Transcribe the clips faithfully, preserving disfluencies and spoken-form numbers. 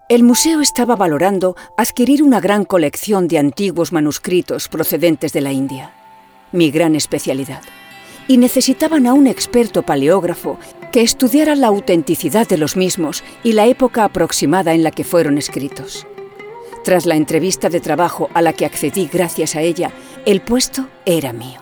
El museo estaba valorando adquirir una gran colección de antiguos manuscritos procedentes de la India, mi gran especialidad, y necesitaban a un experto paleógrafo que estudiara la autenticidad de los mismos y la época aproximada en la que fueron escritos. Tras la entrevista de trabajo a la que accedí gracias a ella, el puesto era mío.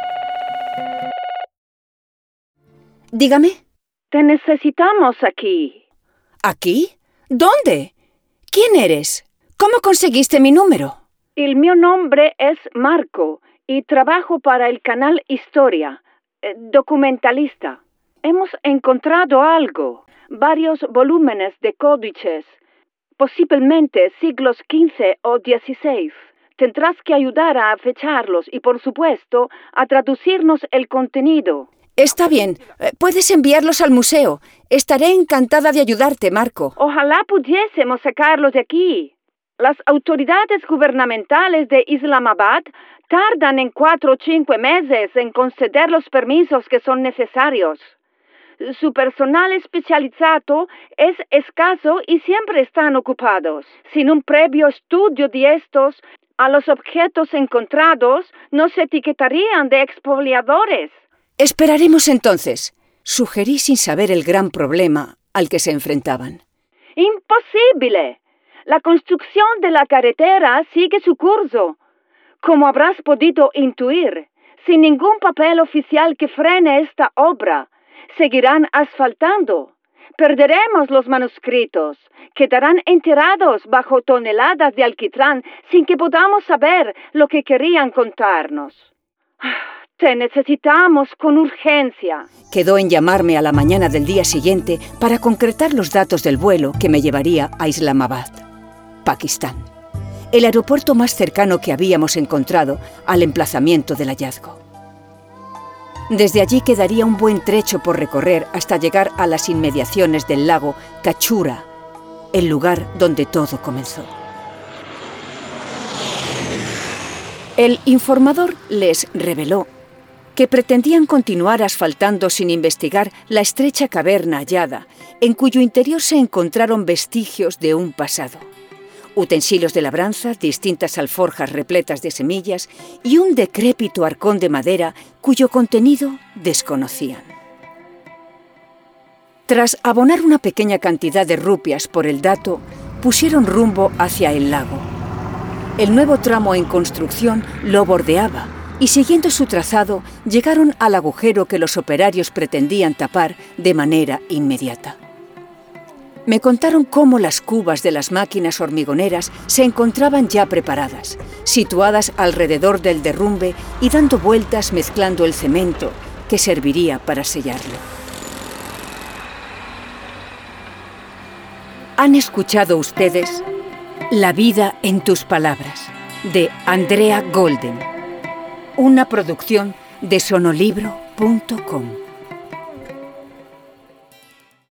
Dígame. Te necesitamos aquí. ¿Aquí? ¿Dónde? ¿Quién eres? ¿Cómo conseguiste mi número? El mío nombre es Marco y trabajo para el canal Historia, eh, documentalista. Hemos encontrado algo, varios volúmenes de códices, posiblemente siglos quince o dieciséis. Tendrás que ayudar a fecharlos y, por supuesto, a traducirnos el contenido. Está bien. Puedes enviarlos al museo. Estaré encantada de ayudarte, Marco. Ojalá pudiésemos sacarlos de aquí. Las autoridades gubernamentales de Islamabad tardan en cuatro o cinco meses en conceder los permisos que son necesarios. Su personal especializado es escaso y siempre están ocupados. Sin un previo estudio de estos, a los objetos encontrados no se etiquetarían de expoliadores. Esperaremos entonces, sugerí sin saber el gran problema al que se enfrentaban. ¡Imposible! La construcción de la carretera sigue su curso. Como habrás podido intuir, sin ningún papel oficial que frene esta obra, seguirán asfaltando. Perderemos los manuscritos, quedarán enterrados bajo toneladas de alquitrán sin que podamos saber lo que querían contarnos. Te necesitamos con urgencia. Quedó en llamarme a la mañana del día siguiente para concretar los datos del vuelo que me llevaría a Islamabad, Pakistán, el aeropuerto más cercano que habíamos encontrado al emplazamiento del hallazgo. Desde allí quedaría un buen trecho por recorrer hasta llegar a las inmediaciones del lago Cachura, el lugar donde todo comenzó. El informador les reveló que pretendían continuar asfaltando sin investigar la estrecha caverna hallada, en cuyo interior se encontraron vestigios de un pasado. Utensilios de labranza, distintas alforjas repletas de semillas y un decrépito arcón de madera cuyo contenido desconocían. Tras abonar una pequeña cantidad de rupias por el dato, pusieron rumbo hacia el lago. El nuevo tramo en construcción lo bordeaba y, siguiendo su trazado, llegaron al agujero que los operarios pretendían tapar de manera inmediata. Me contaron cómo las cubas de las máquinas hormigoneras se encontraban ya preparadas, situadas alrededor del derrumbe y dando vueltas mezclando el cemento que serviría para sellarlo. ¿Han escuchado ustedes La vida en tus palabras, de Andrea Golden? Una producción de sonolibro punto com.